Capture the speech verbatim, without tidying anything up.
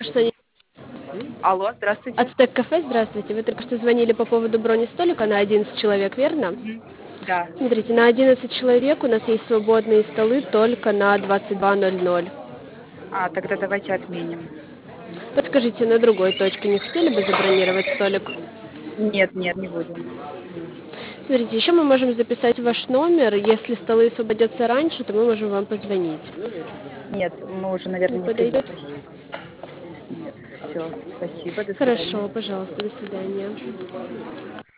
Что не- Алло, здравствуйте. Ацтек кафе, здравствуйте. Вы только что звонили по поводу брони столика на одиннадцать человек, верно? Мгм. Да. Смотрите, на одиннадцать человек у нас есть свободные столы только на двадцать два ноль ноль. А, тогда давайте отменим. Подскажите, на другой точке не хотели бы забронировать столик? Нет, нет, не будем. Смотрите, еще мы можем записать ваш номер. Если столы освободятся раньше, то мы можем вам позвонить. Нет, мы уже, Не наверное, не придем, подойдет? спасибо. Нет, все, спасибо, до свидания. Хорошо, пожалуйста, до свидания.